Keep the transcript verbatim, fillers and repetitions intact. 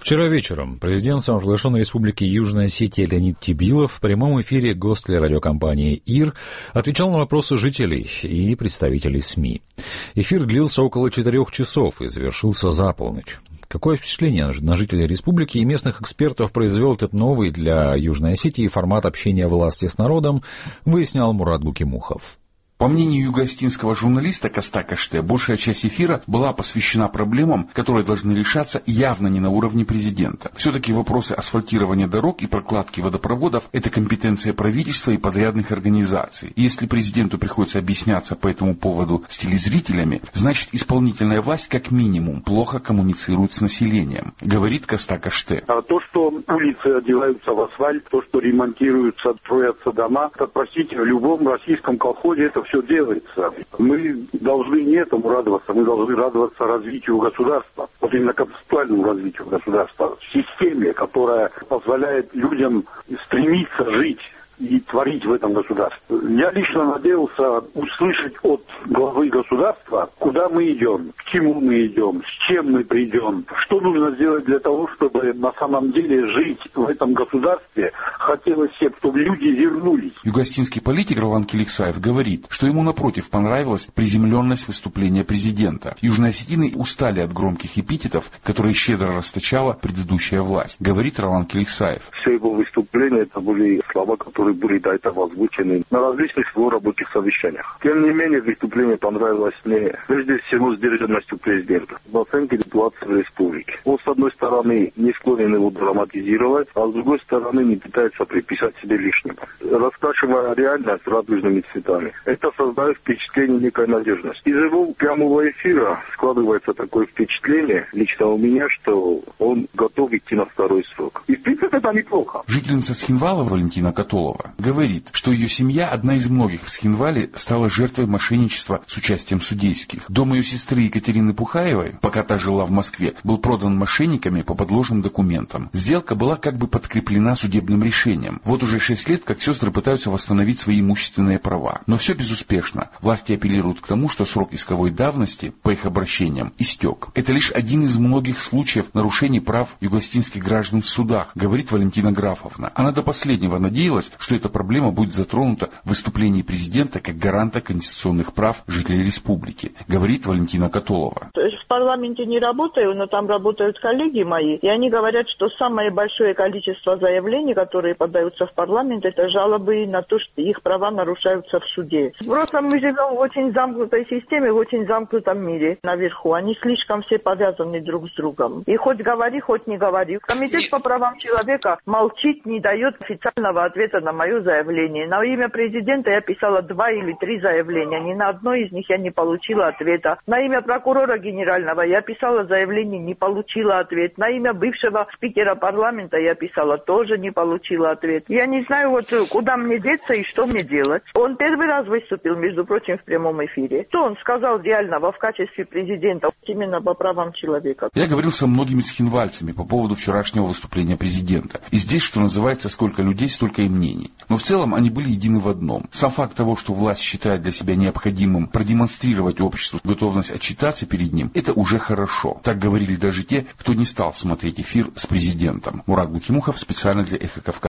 Вчера вечером президент самопровозглашенной республики Южная Осетия Леонид Тебилов в прямом эфире гостелерадиокомпании ИР отвечал на вопросы жителей и представителей СМИ. Эфир длился около четырех часов и завершился за полночь. Какое впечатление на жителей республики и местных экспертов произвел этот новый для Южной Осетии формат общения власти с народом, выяснял Мурат Гукимухов. По мнению юго-осетинского журналиста Костака Ште, большая часть эфира была посвящена проблемам, которые должны решаться явно не на уровне президента. Все-таки вопросы асфальтирования дорог и прокладки водопроводов – это компетенция правительства и подрядных организаций. И если президенту приходится объясняться по этому поводу с телезрителями, значит исполнительная власть как минимум плохо коммуницирует с населением, говорит Костака Ште. А то, что улицы одеваются в асфальт, то, что ремонтируются, строятся дома, это, простите, в любом российском колхозе это все делается. Мы должны не этому радоваться, мы должны радоваться развитию государства, вот именно концептуальному развитию государства, системе, которая позволяет людям стремиться жить и творить в этом государстве. Я лично надеялся услышать от главы государства, куда мы идем, к чему мы идем, с чем мы придем, что нужно сделать для того, чтобы на самом деле жить в этом государстве хотелось всем, чтобы люди вернулись. Юго-осетинский политик Ролан Келиксаев говорит, что ему напротив понравилась приземленность выступления президента. Южноосетины устали от громких эпитетов, которые щедро расточала предыдущая власть, говорит Ролан Келиксаев. Все его выступления это были слова, которые были до этого озвучены на различных его рабочих совещаниях. Тем не менее, выступление понравилось мне прежде всего сдержанностью президента в оценке ситуации в республике. Он, с одной стороны, не склонен его драматизировать, а с другой стороны, не пытается приписать себе лишнего. Раскрашивая реальность радужными цветами, это создает впечатление некой надежности. Из его прямого эфира складывается такое впечатление, лично у меня, что он готов идти на второй срок. И в принципе это неплохо. Жительница Схинвала Валентина Католова говорит, что ее семья, одна из многих в Схинвале, стала жертвой мошенничества с участием судейских. Дом ее сестры Екатерины Пухаевой, пока та жила в Москве, был продан мошенниками по подложным документам. Сделка была как бы подкреплена судебным решением. Вот уже шесть лет, как сестры пытаются восстановить свои имущественные права. Но все безуспешно. Власти апеллируют к тому, что срок исковой давности по их обращениям истек. Это лишь один из многих случаев нарушений прав юго-осетинских граждан в судах, говорит Валентина Графовна. Она до последнего надеялась, что эта проблема будет затронута в выступлении президента как гаранта конституционных прав жителей республики, говорит Валентина Католова. В парламенте не работаю, но там работают коллеги мои, и они говорят, что самое большое количество заявлений, которые подаются в парламент, это жалобы на то, что их права нарушаются в суде. Просто мы живем в очень замкнутой системе, в очень замкнутом мире наверху. Они слишком все повязаны друг с другом. И хоть говори, хоть не говори. Комитет по правам человека молчит, не дает официального ответа на мое заявление. На имя президента я писала два или три заявления. Ни на одно из них я не получила ответа. На имя прокурора генерального я писала заявление, не получила ответ. На имя бывшего спикера парламента я писала, тоже не получила ответ. Я не знаю, вот куда мне деться и что мне делать. Он первый раз выступил, между прочим, в прямом эфире. Что он сказал реального в качестве президента именно по правам человека? Я говорил со многими схинвальцами по поводу вчерашнего выступления президента. И здесь, что называется, сколько людей, столько и мнений. Но в целом они были едины в одном. Сам факт того, что власть считает для себя необходимым продемонстрировать обществу готовность отчитаться перед ним, это уже хорошо. Так говорили даже те, кто не стал смотреть эфир с президентом. Мурат Гукимухов специально для Эхо Кавказа.